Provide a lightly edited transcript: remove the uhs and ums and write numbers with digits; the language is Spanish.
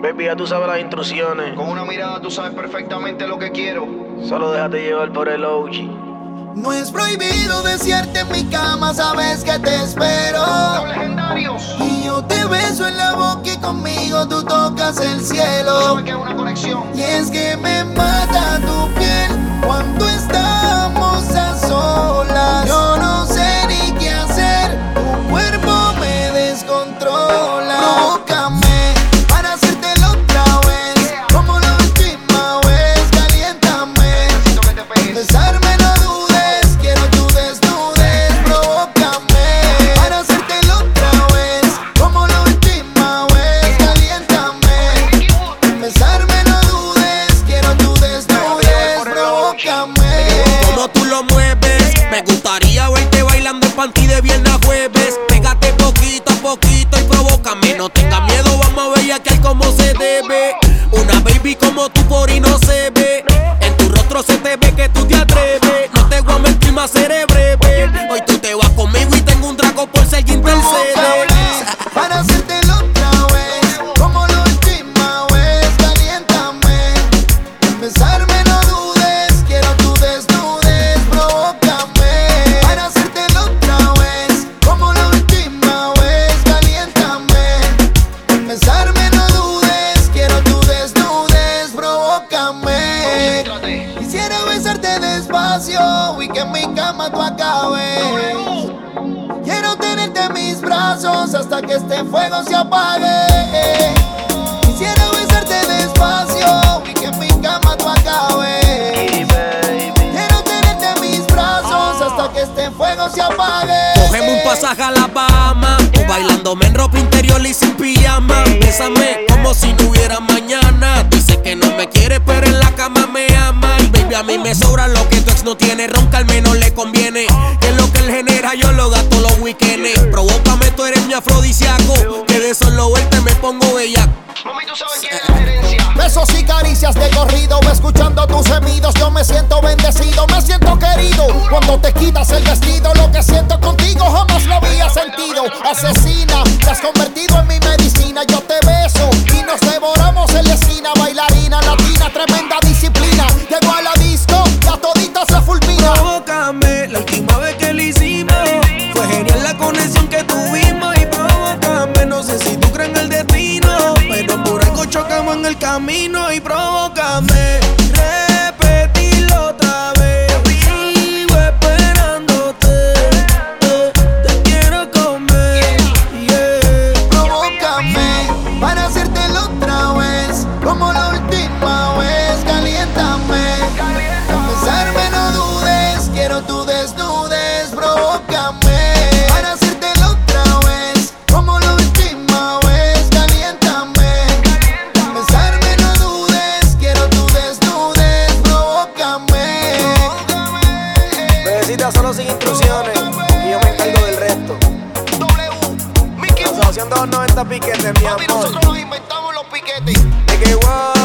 Baby, ya tú sabes las instrucciones. Con una mirada tú sabes perfectamente lo que quiero. Solo déjate llevar por el OG. No es prohibido desearte en mi cama, sabes que te espero. Los legendarios. Y yo te beso en la boca y conmigo tú tocas el cielo. Sabes que es una conexión. Y es que me mata tu piel cuando estamos a solas. Yo no sé ni qué hacer, tu cuerpo me descontrola. Provócame para hacértelo otra vez, como la última vez, caliéntame. Necesito que te pegues. Besarme no dudes, quiero tu desnudez. Provócame para hacértelo otra vez, como la última vez, caliéntame. Besarme no dudes, quiero tu desnudez. Provócame. Como tú lo mueves, me gustaría verte bailando en panty de viernes a jueves. Pégate poquito a poquito y provócame. No tengas miedo, vamos a bellaquear como se debe. Una baby como tú por ahí no se ve. En tu rostro se te ve que tú te atreves. No te voy a mentir, más seré breve. Hoy tú te vas conmigo y tengo un trago por si alguien intercede. Para hacértelo otra vez, como la última vez, caliéntame. Besarme no dudes, quiero tu desnudez. Provócame para hacértelo otra vez, como la última vez, caliéntame. Besarme no dudes, quiero tu desnudez. Provócame. Concéntrate. Quisiera besarte despacio y que en mi cama tú acabes. Quiero tenerte en mis brazos hasta que este fuego se apague. Quisiera besarte despacio y que en mi cama tú acabes. Quiero tenerte en mis brazos hasta que este fuego se apague. Cogemos un pasaje a la Bahama, tú bailándome en ropa interior y sin pijama. Bésame como si no hubiera mañana. Dice que no me quiere pero en la cama me ama. Y baby, a mí me sobra lo que tu ex no tiene. Ronca al menos le conviene, que lo que él genera yo lo gasto los weekendes. Provócame, tú eres mi afrodisíaco, que de solo verte me pongo bellaco. Mami, tú sabes que es la herencia. Besos y caricias de corrido, escuchando tus gemidos, yo me siento bendecido, me siento querido. Cuando te quitas el vestido, lo que siento contigo jamás lo había sentido. Asesina, te has convertido en mi medicina, yo te beso y nos devoramos en la esquina. Bailarina latina, tremenda disciplina. Llego a la disco, ya todita se fulmina. Provócame, la última vez que lo hicimos fue genial la conexión que tuvimos. Y provócame, no sé si tú crees en el destino, pero por algo chocamos en el camino. Y provócame, repetirlo otra vez. Sigo esperándote, te quiero comer, yeah. Provócame para hacértelo otra vez, como la última vez, caliéntame. Besarme no dudes, quiero tu desnudez. Provócame para hacértelo otra vez, como la última vez, caliéntame. Besarme no dudes, quiero tu desnudez. Provócame. Bebecita solo sin instrucciones y yo me encargo del resto. W, Mickey Wood. Asociación 290 piquetes, mi Papi, amor. nosotros nos inventamos los piquetes. De que wow.